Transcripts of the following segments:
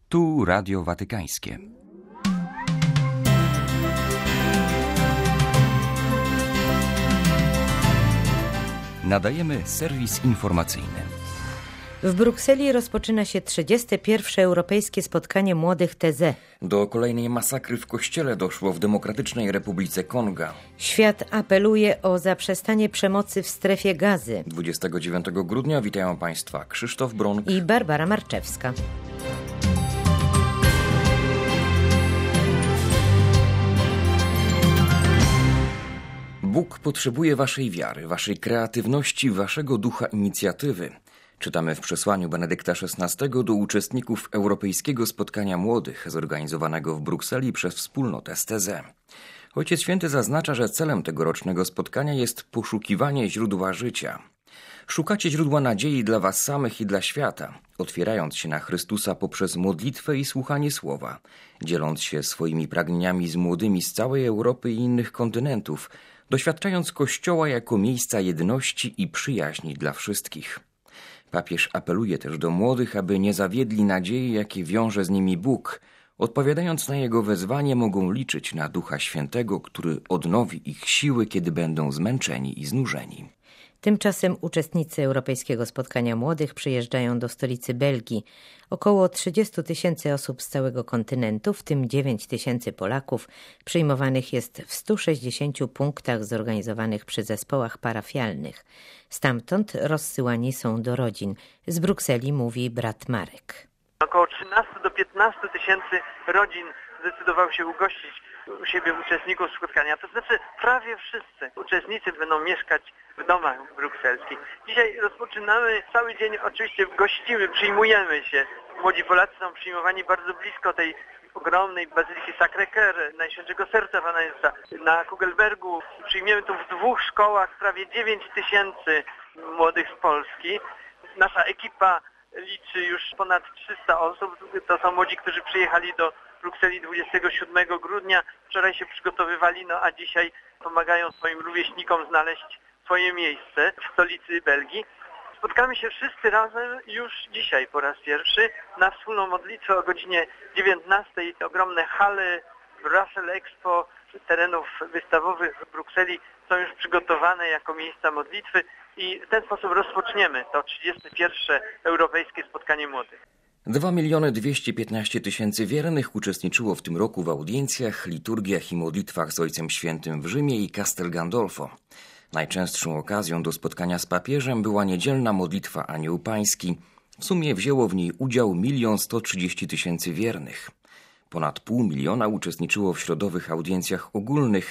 Tu Radio Watykańskie. Nadajemy serwis informacyjny. W Brukseli rozpoczyna się 31. Europejskie Spotkanie Młodych TZ. Do kolejnej masakry w kościele doszło w Demokratycznej Republice Konga. Świat apeluje o zaprzestanie przemocy w strefie Gazy. 29 grudnia witają Państwa Krzysztof Bronk i Barbara Marczewska. Bóg potrzebuje waszej wiary, waszej kreatywności, waszego ducha inicjatywy. Czytamy w przesłaniu Benedykta XVI do uczestników Europejskiego Spotkania Młodych, zorganizowanego w Brukseli przez wspólnotę STZ. Ojciec Święty zaznacza, że celem tegorocznego spotkania jest poszukiwanie źródła życia. Szukacie źródła nadziei dla was samych i dla świata, otwierając się na Chrystusa poprzez modlitwę i słuchanie słowa, dzieląc się swoimi pragnieniami z młodymi z całej Europy i innych kontynentów, doświadczając Kościoła jako miejsca jedności i przyjaźni dla wszystkich. Papież apeluje też do młodych, aby nie zawiedli nadziei, jakie wiąże z nimi Bóg. Odpowiadając na Jego wezwanie, mogą liczyć na Ducha Świętego, który odnowi ich siły, kiedy będą zmęczeni i znużeni. Tymczasem uczestnicy Europejskiego Spotkania Młodych przyjeżdżają do stolicy Belgii. Około 30 000 osób z całego kontynentu, w tym 9 000 Polaków, przyjmowanych jest w 160 punktach zorganizowanych przy zespołach parafialnych. Stamtąd rozsyłani są do rodzin. Z Brukseli mówi brat Marek. Około 13 do 15 tysięcy rodzin zdecydowało się ugościć u siebie uczestników spotkania. To znaczy prawie wszyscy uczestnicy będą mieszkać w domach brukselskich. Dzisiaj rozpoczynamy cały dzień, oczywiście gościmy, przyjmujemy się. Młodzi Polacy są przyjmowani bardzo blisko tej ogromnej bazyliki Sacré-Cœur, Najświętszego Serca Pana Jezusa. Na Kugelbergu przyjmiemy tu w 2 szkołach prawie 9 000 młodych z Polski. Nasza ekipa liczy już ponad 300 osób. To są młodzi, którzy przyjechali do Brukseli 27 grudnia. Wczoraj się przygotowywali, a dzisiaj pomagają swoim rówieśnikom znaleźć swoje miejsce w stolicy Belgii. Spotkamy się wszyscy razem już dzisiaj po raz pierwszy na wspólną modlitwę o godzinie 19. Ogromne hale Brussels Expo terenów wystawowych w Brukseli są już przygotowane jako miejsca modlitwy i w ten sposób rozpoczniemy to 31. Europejskie Spotkanie Młodych. 2 215 000 wiernych uczestniczyło w tym roku w audiencjach, liturgiach i modlitwach z Ojcem Świętym w Rzymie i Castel Gandolfo. Najczęstszą okazją do spotkania z papieżem była niedzielna modlitwa Anioł Pański. W sumie wzięło w niej udział 1 130 000 wiernych. Ponad 500 000 uczestniczyło w środowych audiencjach ogólnych,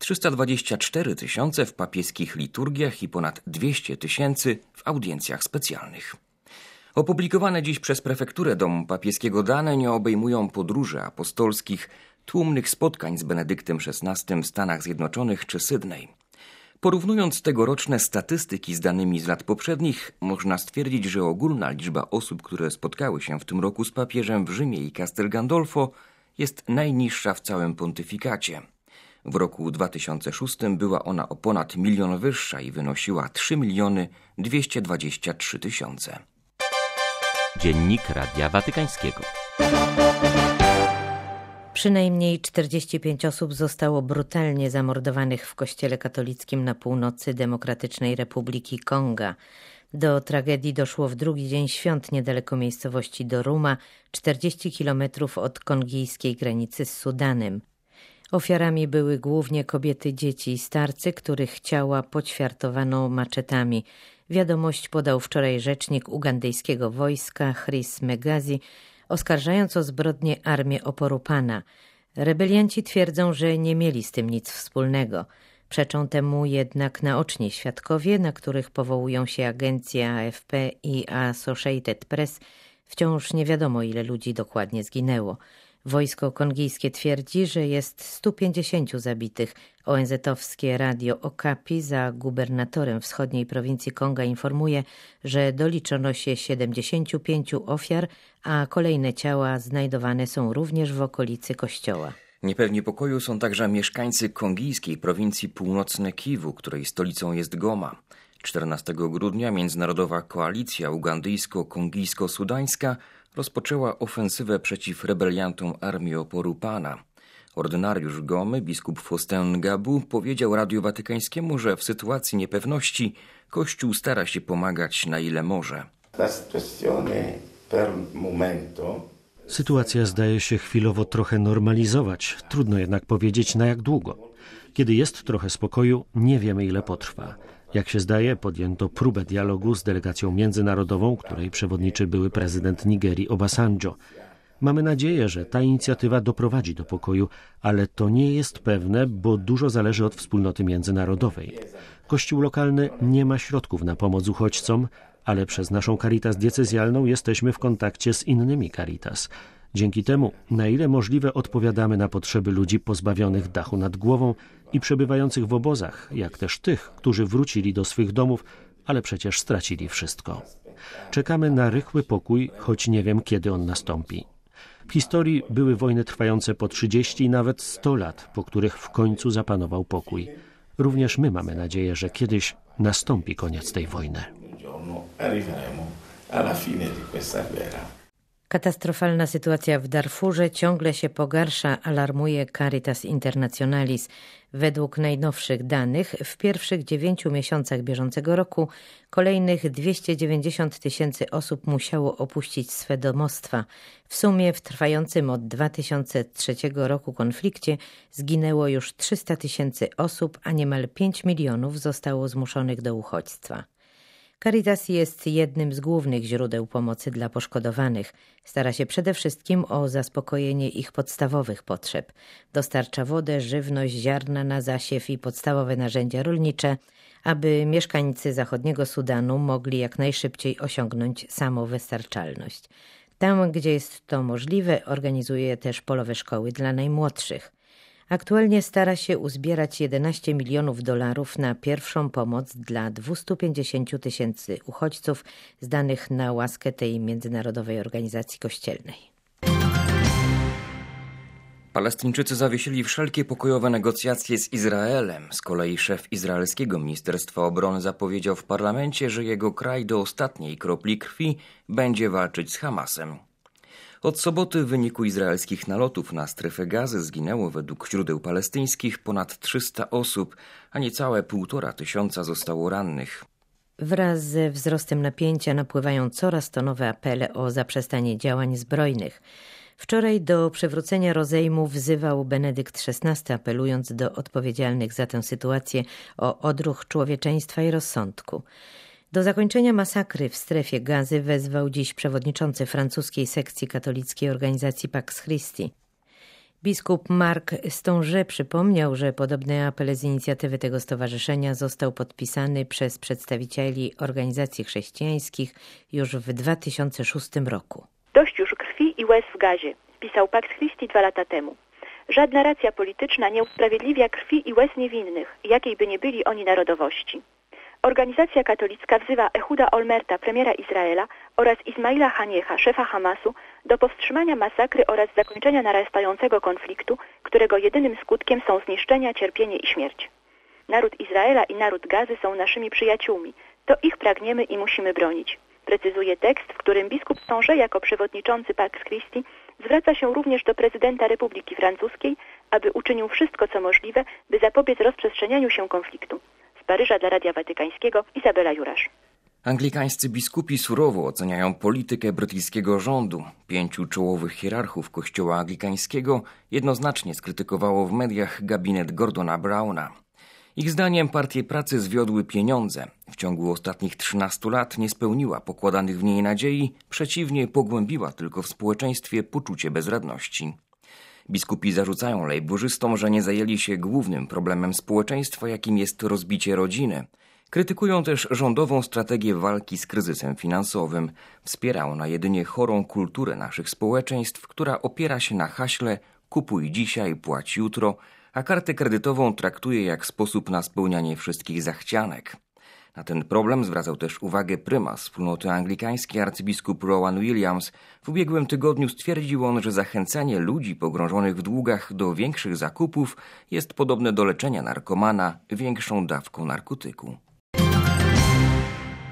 324 000 w papieskich liturgiach i ponad 200 000 w audiencjach specjalnych. Opublikowane dziś przez prefekturę Domu Papieskiego dane nie obejmują podróży apostolskich, tłumnych spotkań z Benedyktem XVI w Stanach Zjednoczonych czy Sydney. Porównując tegoroczne statystyki z danymi z lat poprzednich, można stwierdzić, że ogólna liczba osób, które spotkały się w tym roku z papieżem w Rzymie i Castel Gandolfo, jest najniższa w całym pontyfikacie. W roku 2006 była ona o ponad 1 000 000 wyższa i wynosiła 3 223 000. Dziennik Radia Watykańskiego. Przynajmniej 45 osób zostało brutalnie zamordowanych w kościele katolickim na północy Demokratycznej Republiki Konga. Do tragedii doszło w drugi dzień świąt niedaleko miejscowości Doruma, 40 kilometrów od kongijskiej granicy z Sudanem. Ofiarami były głównie kobiety, dzieci i starcy, których ciała poćwiartowano maczetami. Wiadomość podał wczoraj rzecznik ugandyjskiego wojska Chris Megazi, oskarżając o zbrodnię Armię Oporu Pana. Rebelianci twierdzą, że nie mieli z tym nic wspólnego. Przeczą temu jednak naoczni świadkowie, na których powołują się agencje AFP i Associated Press. Wciąż nie wiadomo, ile ludzi dokładnie zginęło. Wojsko kongijskie twierdzi, że jest 150 zabitych. ONZ-owskie radio Okapi za gubernatorem wschodniej prowincji Konga informuje, że doliczono się 75 ofiar, a kolejne ciała znajdowane są również w okolicy kościoła. Niepewni pokoju są także mieszkańcy kongijskiej prowincji Północne Kiwu, której stolicą jest Goma. 14 grudnia Międzynarodowa Koalicja Ugandyjsko-Kongijsko-Sudańska rozpoczęła ofensywę przeciw rebeliantom Armii Oporu Pana. Ordynariusz Gomy, biskup Faustin Gabu, powiedział Radiu Watykańskiemu, że w sytuacji niepewności Kościół stara się pomagać na ile może. Sytuacja zdaje się chwilowo trochę normalizować. Trudno jednak powiedzieć, na jak długo. Kiedy jest trochę spokoju, nie wiemy, ile potrwa. Jak się zdaje, podjęto próbę dialogu z delegacją międzynarodową, której przewodniczy były prezydent Nigerii Obasanjo. Mamy nadzieję, że ta inicjatywa doprowadzi do pokoju, ale to nie jest pewne, bo dużo zależy od wspólnoty międzynarodowej. Kościół lokalny nie ma środków na pomoc uchodźcom, ale przez naszą Caritas diecezjalną jesteśmy w kontakcie z innymi Caritas. Dzięki temu, na ile możliwe, odpowiadamy na potrzeby ludzi pozbawionych dachu nad głową i przebywających w obozach, jak też tych, którzy wrócili do swych domów, ale przecież stracili wszystko. Czekamy na rychły pokój, choć nie wiem, kiedy on nastąpi. W historii były wojny trwające po 30 i nawet 100 lat, po których w końcu zapanował pokój. Również my mamy nadzieję, że kiedyś nastąpi koniec tej wojny. Katastrofalna sytuacja w Darfurze ciągle się pogarsza, alarmuje Caritas Internationalis. Według najnowszych danych w pierwszych 9 miesiącach bieżącego roku kolejnych 290 000 osób musiało opuścić swe domostwa. W sumie w trwającym od 2003 roku konflikcie zginęło już 300 000 osób, a niemal 5 milionów zostało zmuszonych do uchodźstwa. Caritas jest jednym z głównych źródeł pomocy dla poszkodowanych. Stara się przede wszystkim o zaspokojenie ich podstawowych potrzeb. Dostarcza wodę, żywność, ziarna na zasiew i podstawowe narzędzia rolnicze, aby mieszkańcy zachodniego Sudanu mogli jak najszybciej osiągnąć samowystarczalność. Tam, gdzie jest to możliwe, organizuje też polowe szkoły dla najmłodszych. Aktualnie stara się uzbierać $11 milionów na pierwszą pomoc dla 250 000 uchodźców zdanych na łaskę tej międzynarodowej organizacji kościelnej. Palestyńczycy zawiesili wszelkie pokojowe negocjacje z Izraelem. Z kolei szef izraelskiego Ministerstwa Obrony zapowiedział w parlamencie, że jego kraj do ostatniej kropli krwi będzie walczyć z Hamasem. Od soboty w wyniku izraelskich nalotów na strefę Gazy zginęło według źródeł palestyńskich ponad 300 osób, a niecałe 1500 zostało rannych. Wraz ze wzrostem napięcia napływają coraz to nowe apele o zaprzestanie działań zbrojnych. Wczoraj do przywrócenia rozejmu wzywał Benedykt XVI, apelując do odpowiedzialnych za tę sytuację o odruch człowieczeństwa i rozsądku. Do zakończenia masakry w strefie Gazy wezwał dziś przewodniczący francuskiej sekcji katolickiej organizacji Pax Christi. Biskup Marc Stonge przypomniał, że podobny apel z inicjatywy tego stowarzyszenia został podpisany przez przedstawicieli organizacji chrześcijańskich już w 2006 roku. Dość już krwi i łez w Gazie, pisał Pax Christi 2 lata temu. Żadna racja polityczna nie usprawiedliwia krwi i łez niewinnych, jakiej by nie byli oni narodowości. Organizacja katolicka wzywa Ehuda Olmerta, premiera Izraela, oraz Ismaila Haniecha, szefa Hamasu, do powstrzymania masakry oraz zakończenia narastającego konfliktu, którego jedynym skutkiem są zniszczenia, cierpienie i śmierć. Naród Izraela i naród Gazy są naszymi przyjaciółmi. To ich pragniemy i musimy bronić. Precyzuje tekst, w którym biskup Stonge jako przewodniczący Pax Christi zwraca się również do prezydenta Republiki Francuskiej, aby uczynił wszystko, co możliwe, by zapobiec rozprzestrzenianiu się konfliktu. Z Paryża dla Radia Watykańskiego Izabela Jurasz. Anglikańscy biskupi surowo oceniają politykę brytyjskiego rządu. 5 czołowych hierarchów kościoła anglikańskiego jednoznacznie skrytykowało w mediach gabinet Gordona Browna. Ich zdaniem Partie Pracy zwiodły pieniądze. W ciągu ostatnich 13 lat nie spełniła pokładanych w niej nadziei, przeciwnie, pogłębiła tylko w społeczeństwie poczucie bezradności. Biskupi zarzucają lejburzystom, że nie zajęli się głównym problemem społeczeństwa, jakim jest rozbicie rodziny. Krytykują też rządową strategię walki z kryzysem finansowym. Wspiera ona jedynie chorą kulturę naszych społeczeństw, która opiera się na haśle kupuj dzisiaj, płać jutro, a kartę kredytową traktuje jak sposób na spełnianie wszystkich zachcianek. Na ten problem zwracał też uwagę prymas wspólnoty anglikańskiej arcybiskup Rowan Williams. W ubiegłym tygodniu stwierdził on, że zachęcanie ludzi pogrążonych w długach do większych zakupów jest podobne do leczenia narkomana większą dawką narkotyku.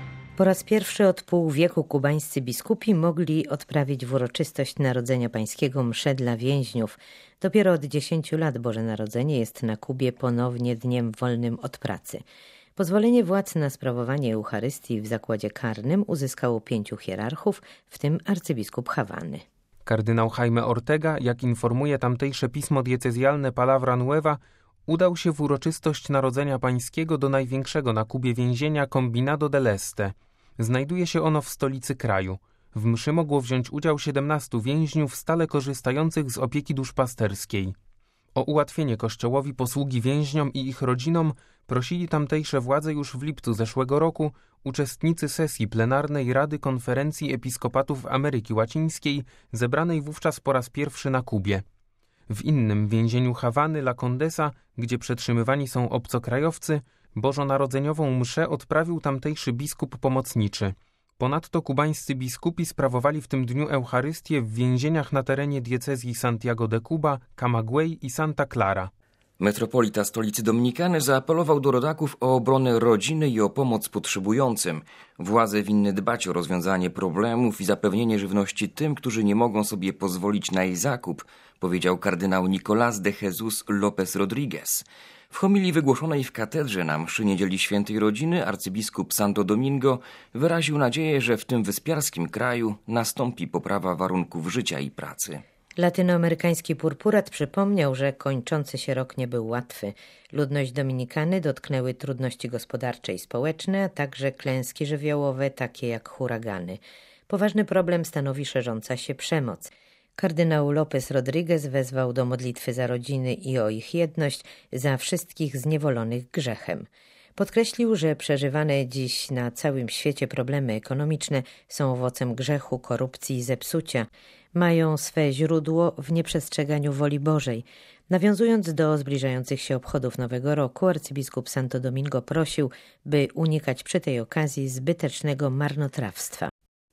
Po raz pierwszy od pół wieku kubańscy biskupi mogli odprawić w uroczystość Narodzenia Pańskiego mszę dla więźniów. Dopiero od 10 lat Boże Narodzenie jest na Kubie ponownie dniem wolnym od pracy. Pozwolenie władz na sprawowanie Eucharystii w zakładzie karnym uzyskało 5 hierarchów, w tym arcybiskup Hawany. Kardynał Jaime Ortega, jak informuje tamtejsze pismo diecezjalne Palabra Nueva, udał się w uroczystość Narodzenia Pańskiego do największego na Kubie więzienia Combinado del Este. Znajduje się ono w stolicy kraju. W mszy mogło wziąć udział 17 więźniów stale korzystających z opieki duszpasterskiej. O ułatwienie Kościołowi posługi więźniom i ich rodzinom prosili tamtejsze władze już w lipcu zeszłego roku uczestnicy sesji plenarnej Rady Konferencji Episkopatów Ameryki Łacińskiej, zebranej wówczas po raz pierwszy na Kubie. W innym więzieniu Hawany, La Condesa, gdzie przetrzymywani są obcokrajowcy, bożonarodzeniową mszę odprawił tamtejszy biskup pomocniczy. Ponadto kubańscy biskupi sprawowali w tym dniu Eucharystię w więzieniach na terenie diecezji Santiago de Cuba, Camagüey i Santa Clara. Metropolita stolicy Dominikany zaapelował do rodaków o obronę rodziny i o pomoc potrzebującym. Władze winny dbać o rozwiązanie problemów i zapewnienie żywności tym, którzy nie mogą sobie pozwolić na jej zakup, powiedział kardynał Nicolás de Jesús López Rodríguez. W homilii wygłoszonej w katedrze na mszy Niedzieli Świętej Rodziny arcybiskup Santo Domingo wyraził nadzieję, że w tym wyspiarskim kraju nastąpi poprawa warunków życia i pracy. Latynoamerykański purpurat przypomniał, że kończący się rok nie był łatwy. Ludność Dominikany dotknęły trudności gospodarcze i społeczne, a także klęski żywiołowe, takie jak huragany. Poważny problem stanowi szerząca się przemoc. Kardynał López Rodríguez wezwał do modlitwy za rodziny i o ich jedność, za wszystkich zniewolonych grzechem. Podkreślił, że przeżywane dziś na całym świecie problemy ekonomiczne są owocem grzechu, korupcji i zepsucia. Mają swe źródło w nieprzestrzeganiu woli Bożej. Nawiązując do zbliżających się obchodów Nowego Roku, arcybiskup Santo Domingo prosił, by unikać przy tej okazji zbytecznego marnotrawstwa.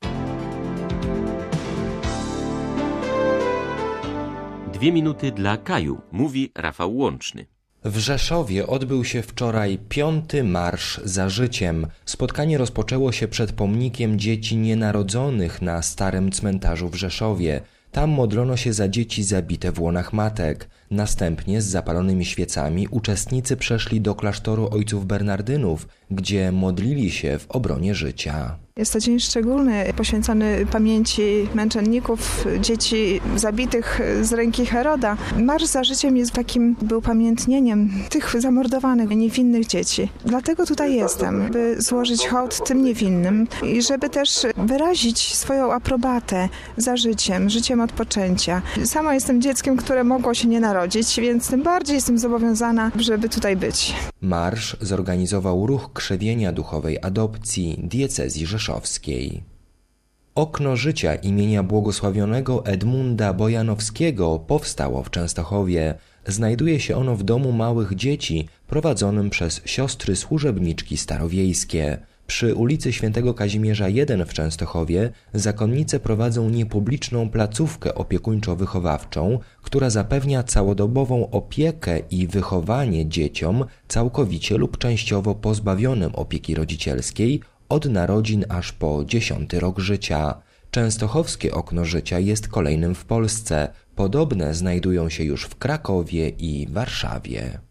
Dwie minuty dla Kaju, mówi Rafał Łączny. W Rzeszowie odbył się wczoraj 5. Marsz za życiem. Spotkanie rozpoczęło się przed pomnikiem dzieci nienarodzonych na starym cmentarzu w Rzeszowie. Tam modlono się za dzieci zabite w łonach matek. Następnie z zapalonymi świecami uczestnicy przeszli do klasztoru ojców Bernardynów, gdzie modlili się w obronie życia. Jest to dzień szczególny, poświęcony pamięci męczenników, dzieci zabitych z ręki Heroda. Marsz za życiem jest takim, był pamiętnieniem tych zamordowanych, niewinnych dzieci. Dlatego tutaj jestem, by złożyć hołd tym niewinnym i żeby też wyrazić swoją aprobatę za życiem, życiem od poczęcia. Sama jestem dzieckiem, które mogło się nie narodzić, więc tym bardziej jestem zobowiązana, żeby tutaj być. Marsz zorganizował ruch krzewienia duchowej adopcji diecezji rzeszowskiej. Okno życia imienia błogosławionego Edmunda Bojanowskiego powstało w Częstochowie. Znajduje się ono w domu małych dzieci prowadzonym przez siostry służebniczki starowiejskie. Przy ulicy Świętego Kazimierza 1 w Częstochowie zakonnice prowadzą niepubliczną placówkę opiekuńczo-wychowawczą, która zapewnia całodobową opiekę i wychowanie dzieciom całkowicie lub częściowo pozbawionym opieki rodzicielskiej od narodzin aż po 10. rok życia. Częstochowskie okno życia jest kolejnym w Polsce. Podobne znajdują się już w Krakowie i Warszawie.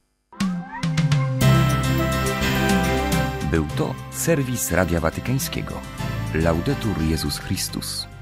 Był to serwis Radia Watykańskiego. Laudetur Jezus Chrystus.